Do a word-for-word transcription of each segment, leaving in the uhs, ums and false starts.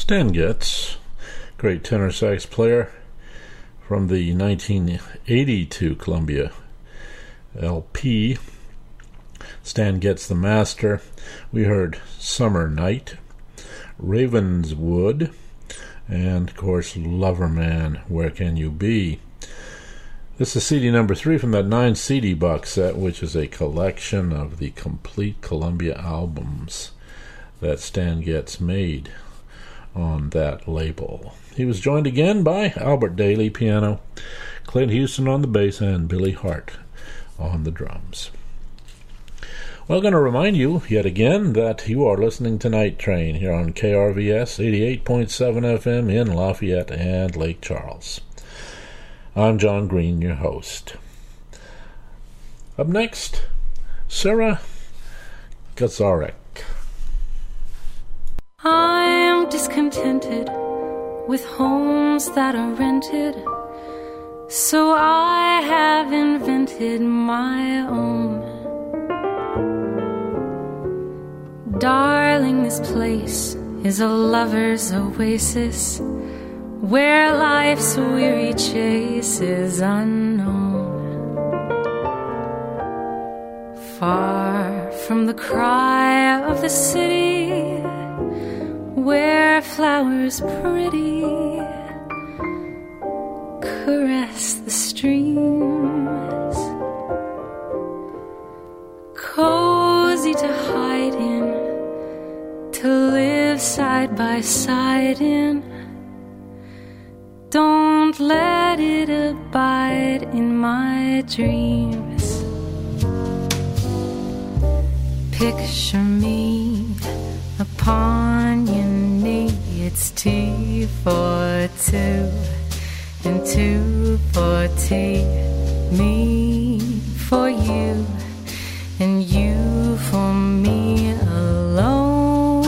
Stan Getz, great tenor sax player from the nineteen eighty-two Columbia L P. Stan Getz the Master. We heard Summer Night, Ravenswood, and of course Loverman, Where Can You Be? This is C D number three from that nine C D box set, which is a collection of the complete Columbia albums that Stan Getz made on that label. He was joined again by Albert Daly, piano, Clint Houston on the bass, and Billy Hart on the drums. Well, I'm going to remind you yet again that you are listening to Night Train here on K R V S eighty-eight point seven F M in Lafayette and Lake Charles. I'm John Green, your host. Up next, Sarah Gazarek. I am discontented with homes that are rented, so I have invented my own. Darling, this place is a lover's oasis, where life's weary chase is unknown. Far from the cry of the city, where flowers pretty caress the streams, cozy to hide in, to live side by side in. Don't let it abide in my dreams. Picture me upon your knee. It's tea for two and two for tea. Me for you and you for me alone.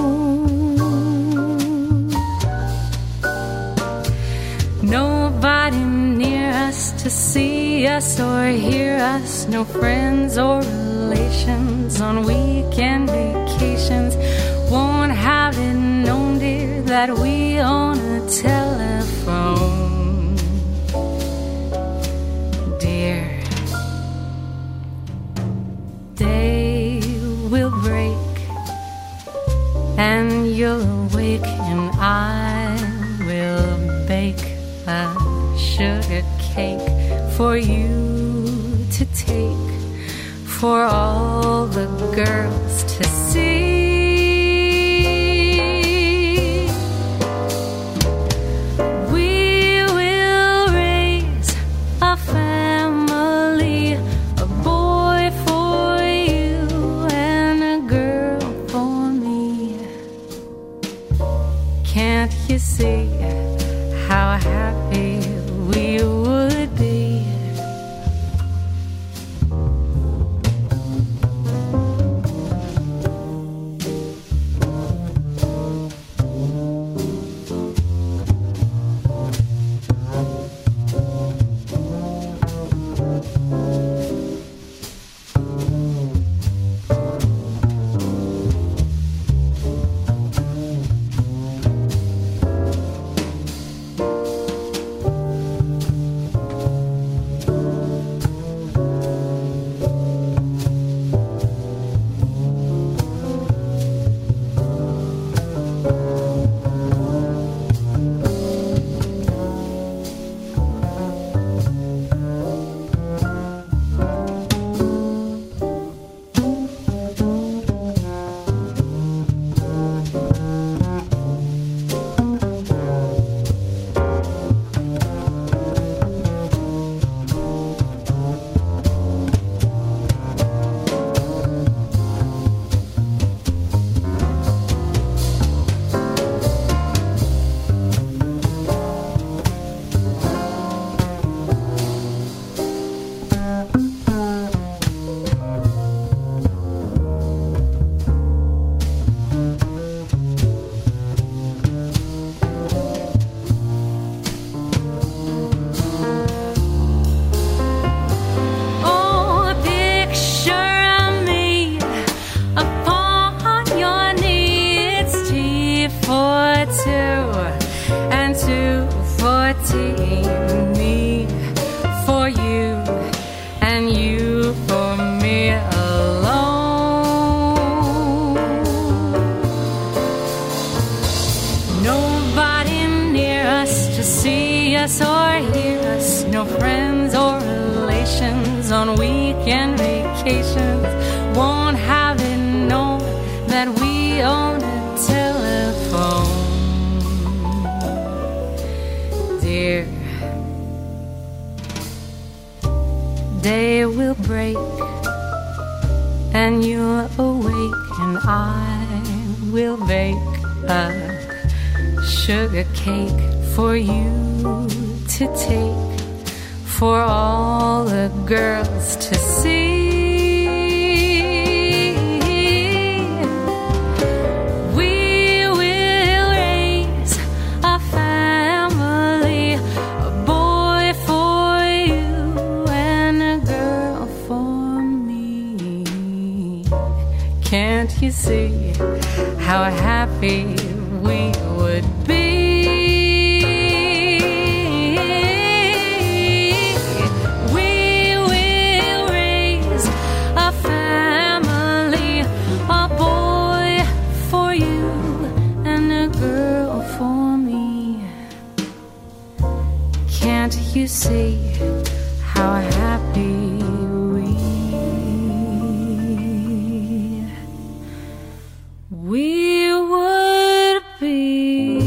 Nobody near us to see us or hear us. No friends or relations on weekend vacations. Won't have it known, dear, that we own a telephone. Dear, day will break and you'll awake and I will bake a sugar cake for you to take, for all the girls to see. We will raise a family, a boy for you and a girl for me. Can't you see how happy we would be? on weekend vacations. Won't have it known that we own a telephone. Dear, day will break and you'll awake, and I will bake a sugar cake for you to take, for all the girls to see. We will raise a family, a boy for you and a girl for me. Can't you see how happy we would be? You see how happy we we would be.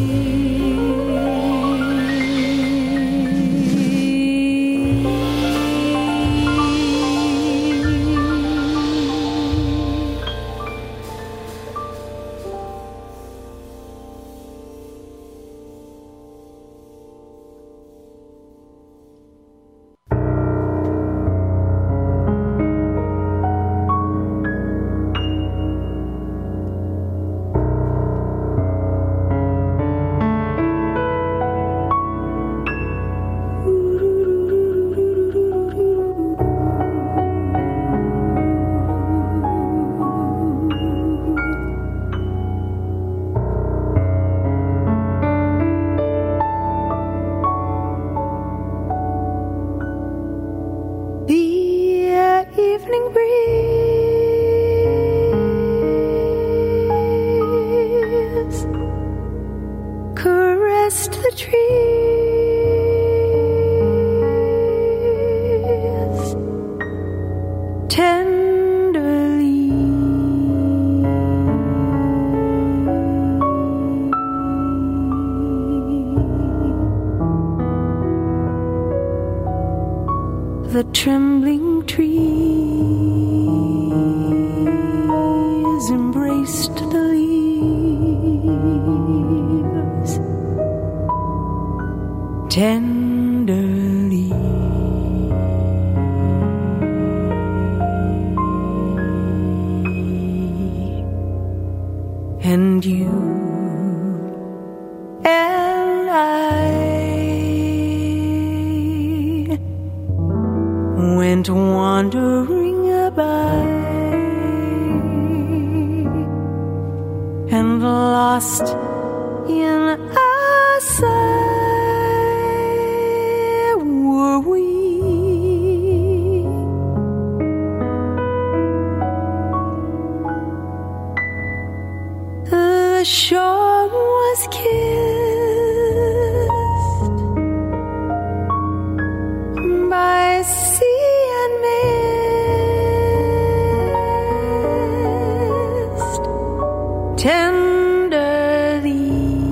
The trembling trees embraced the leaves tenderly. And you and I went wandering by and lost in a sigh were we. The shore was kissed by sea and mist tenderly.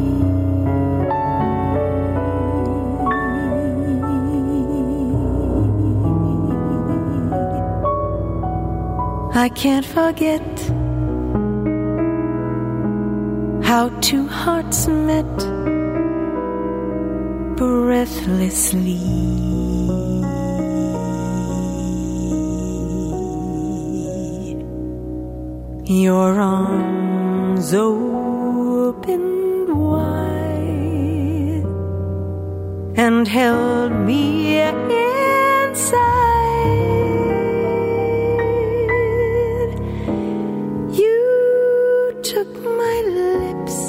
I can't forget how two hearts met breathlessly. Your arms opened wide and held me inside. You took my lips,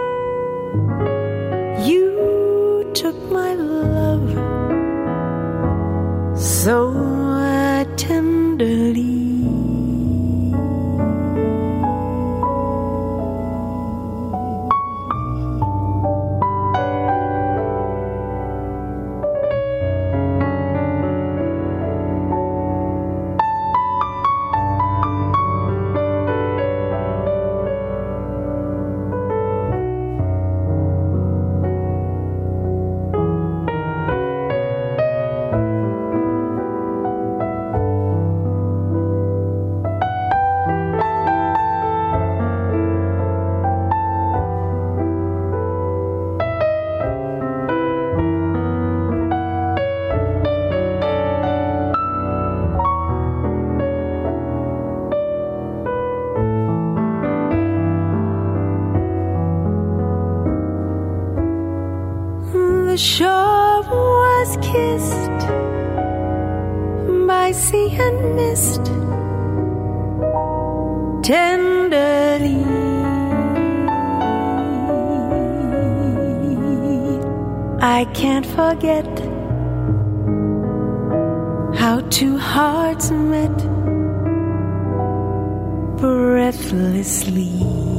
you took my love so tenderly. shore was kissed by sea and mist tenderly. I can't forget how two hearts met breathlessly.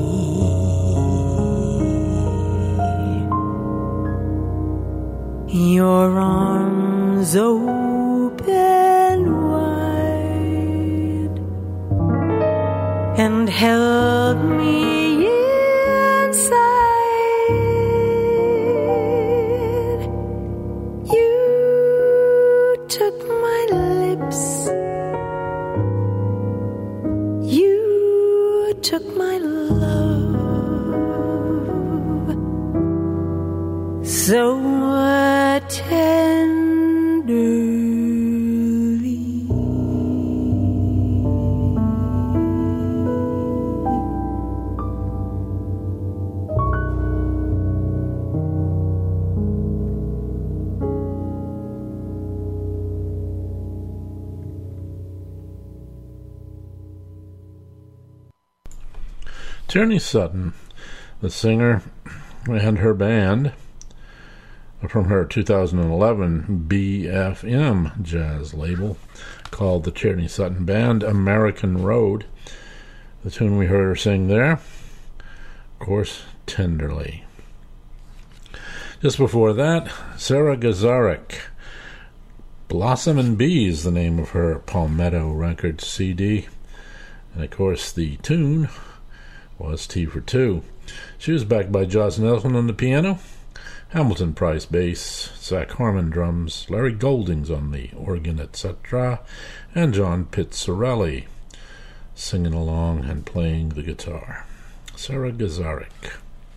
Your arms open wide and held me inside. You took my lips, you took my love, so tenderly. Tierney Sutton, the singer, and her band from her two thousand eleven B F M jazz label called the Tierney Sutton Band, American Road. The tune we heard her sing there, of course, Tenderly. Just before that, Sarah Gazarek, Blossom and Bees, the name of her Palmetto Records C D. And of course, the tune was T for Two. She was backed by Joss Nelson on the piano, Hamilton Price bass, Zach Harmon drums, Larry Goldings on the organ, et cetera, and John Pizzarelli singing along and playing the guitar. Sarah Gazarek.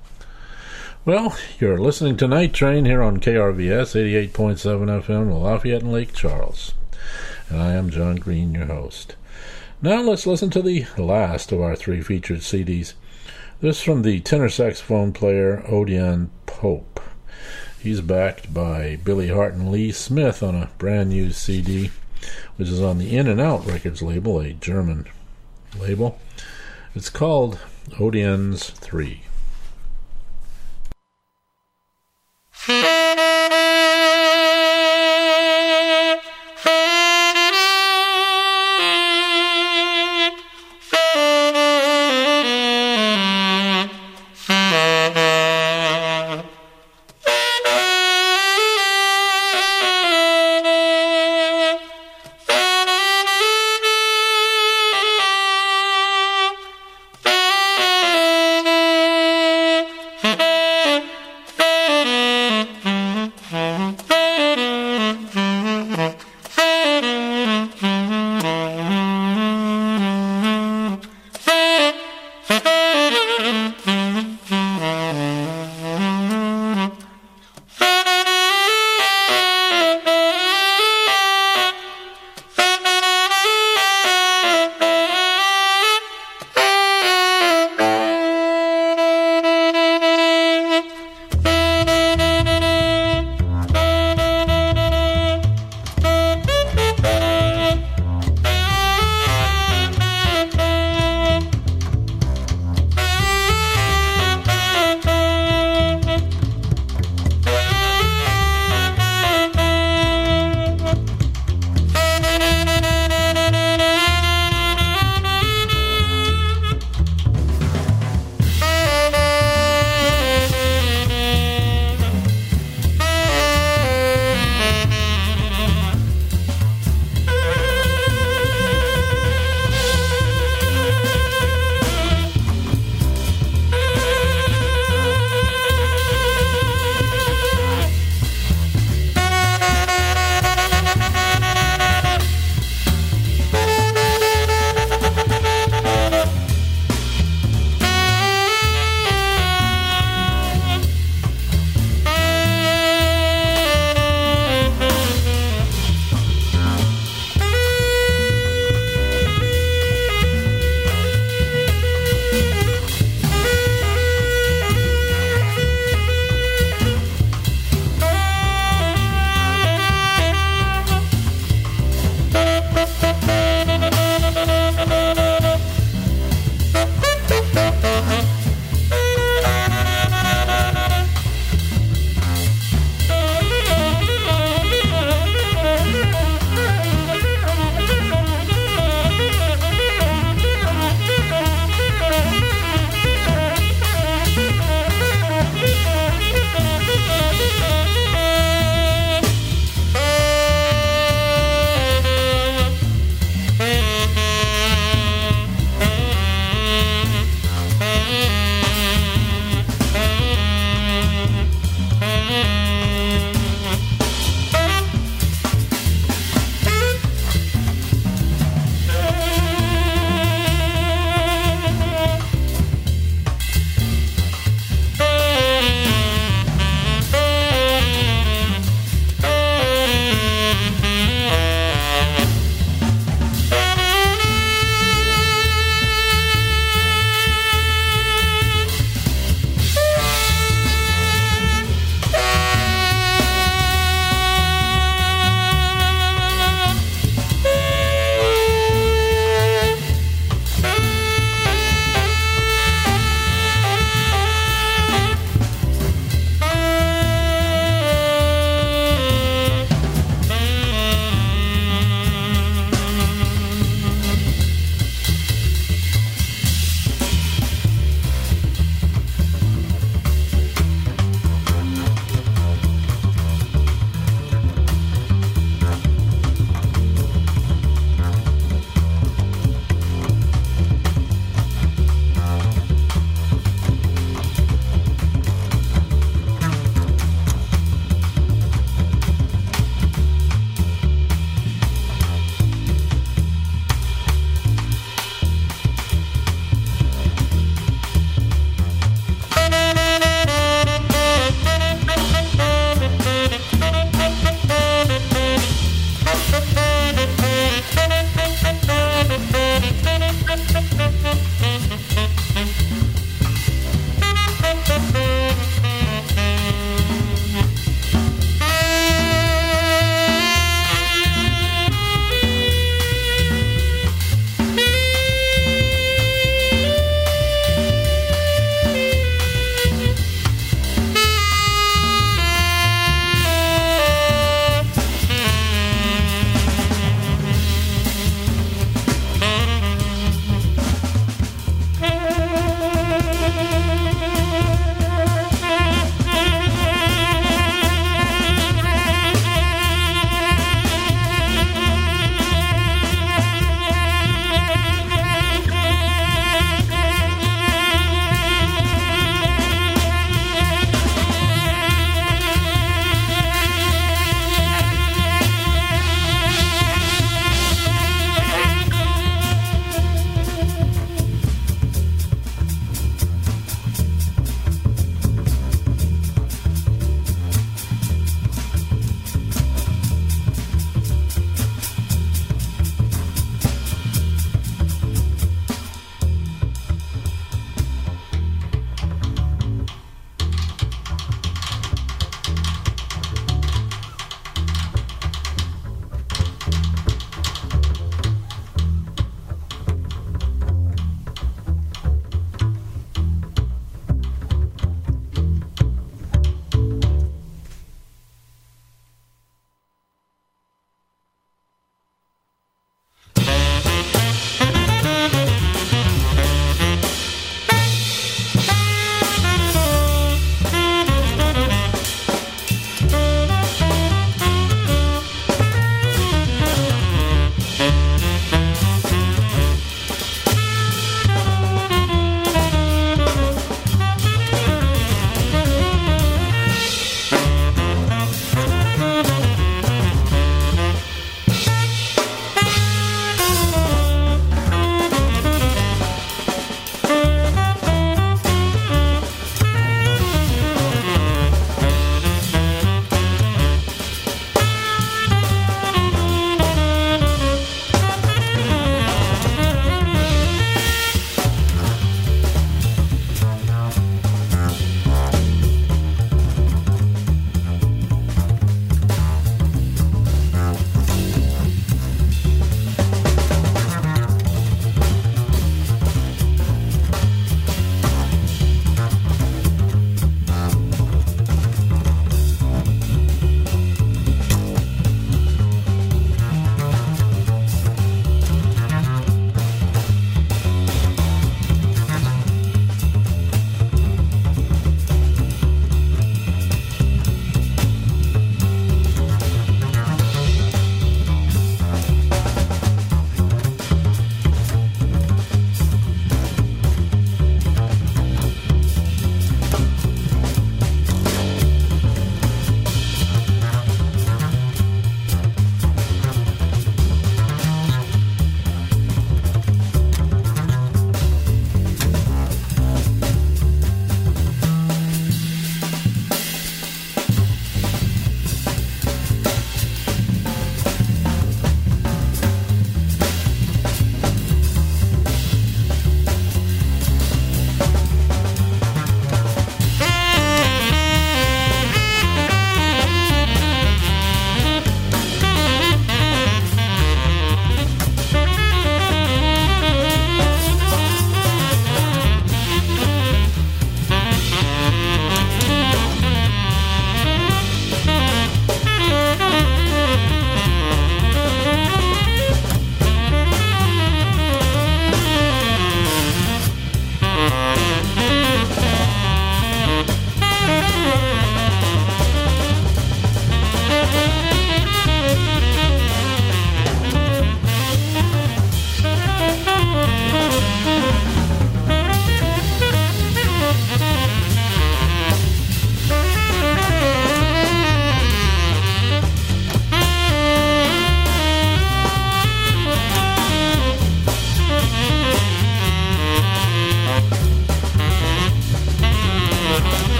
Well, you're listening to Night Train here on K R V S eighty-eight point seven F M, Lafayette and Lake Charles. And I am John Green, your host. Now let's listen to the last of our three featured C Ds. This from the tenor saxophone player Odion Pope. He's backed by Billy Hart and Lee Smith on a brand new C D, which is on the In and Out Records label, a German label. It's called Odion's Three. Thank you.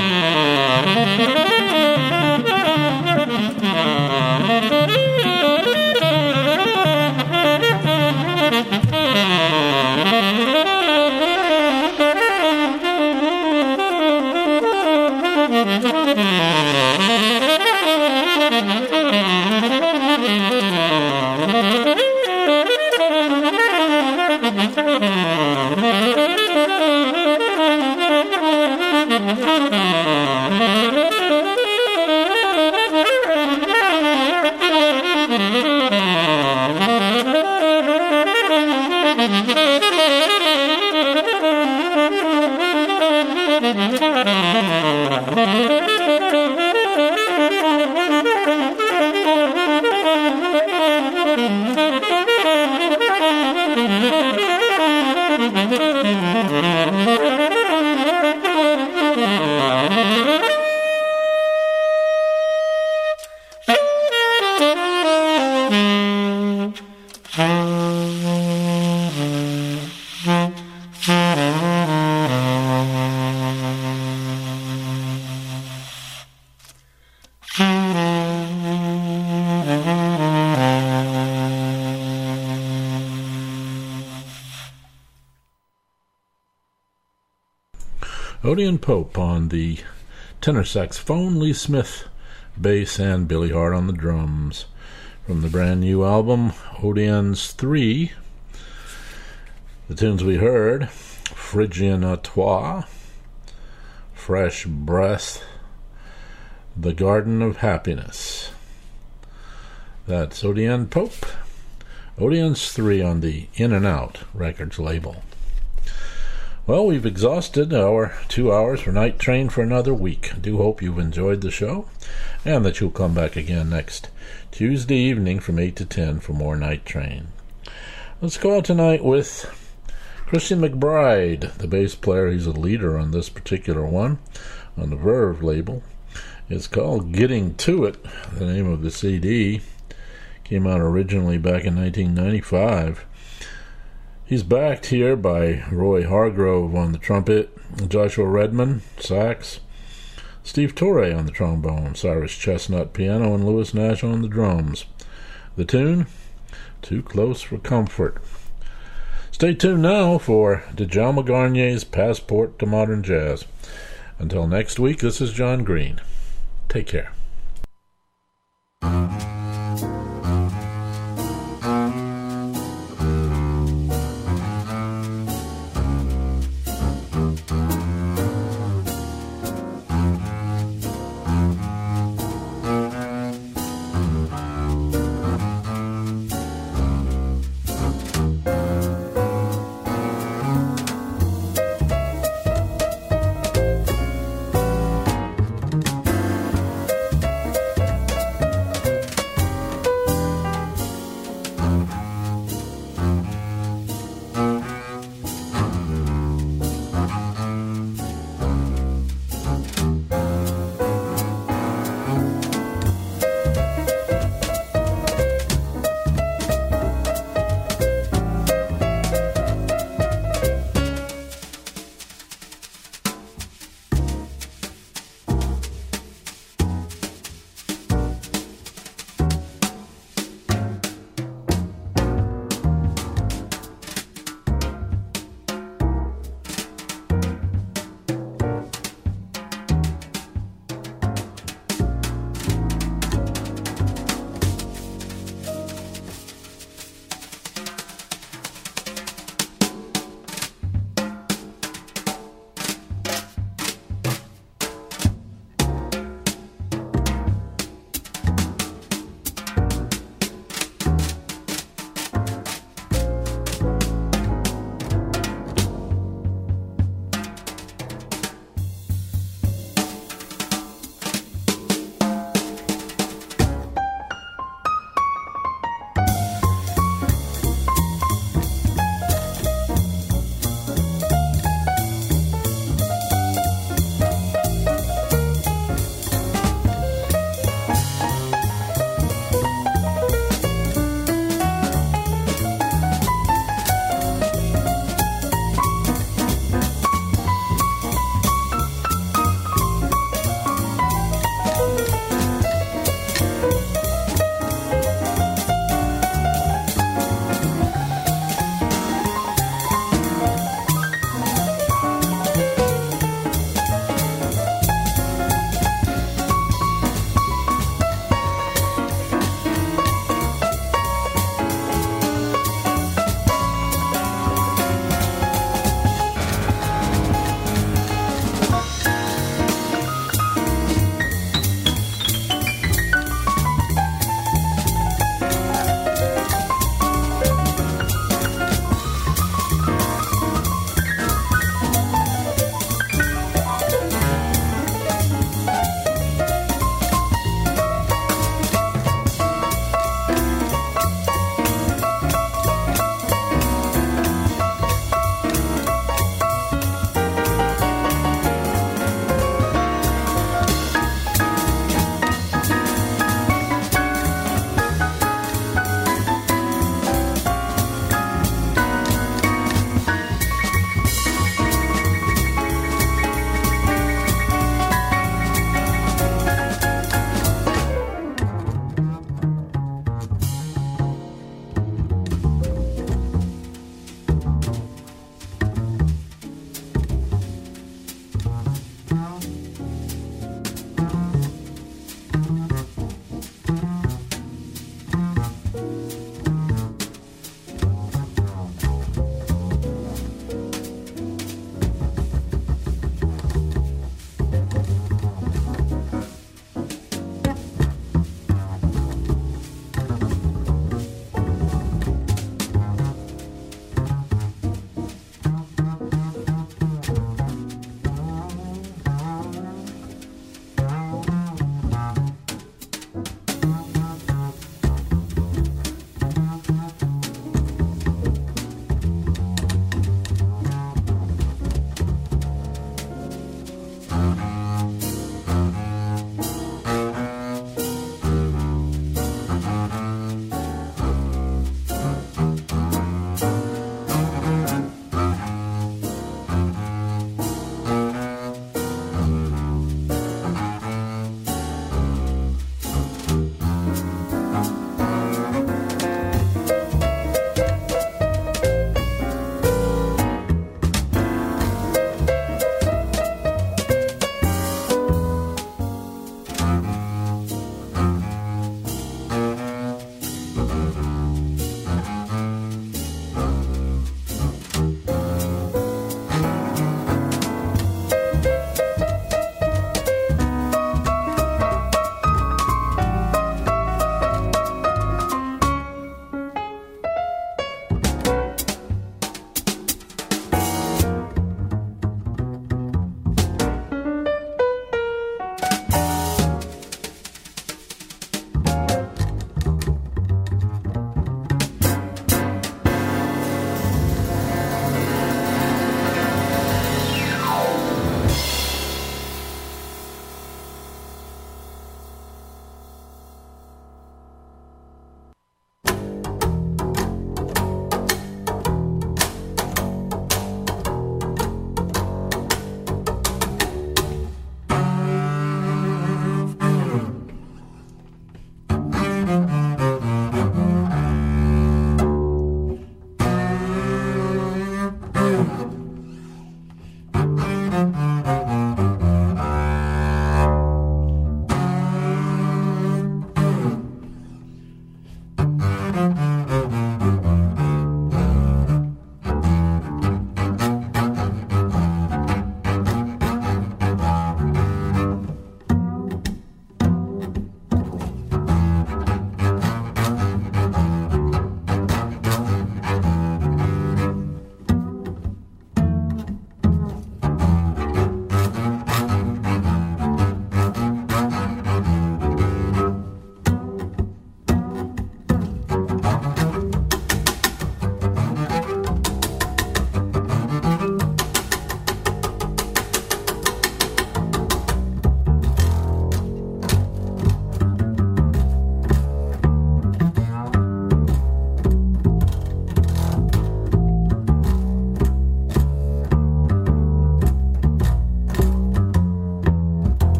Odeon Pope on the tenor saxophone, Lee Smith bass, and Billy Hart on the drums. From the brand new album Odeon's three, the tunes we heard: Phrygian à Toi, Fresh Breath, The Garden of Happiness. That's Odeon Pope, Odeon's three on the In and Out Records label. Well, we've exhausted our two hours for Night Train for another week. I do hope you've enjoyed the show and that you'll come back again next Tuesday evening from eight to ten for more Night Train. Let's go out tonight with Christian McBride, the bass player. He's a leader on this particular one on the Verve label. It's called Getting To It, the name of the C D. Came out originally back in nineteen ninety-five. He's backed here by Roy Hargrove on the trumpet, Joshua Redman, sax, Steve Torre on the trombone, Cyrus Chestnut piano, and Lewis Nash on the drums. The tune, Too Close for Comfort. Stay tuned now for Djalma Garnier's Passport to Modern Jazz. Until next week, this is John Green. Take care.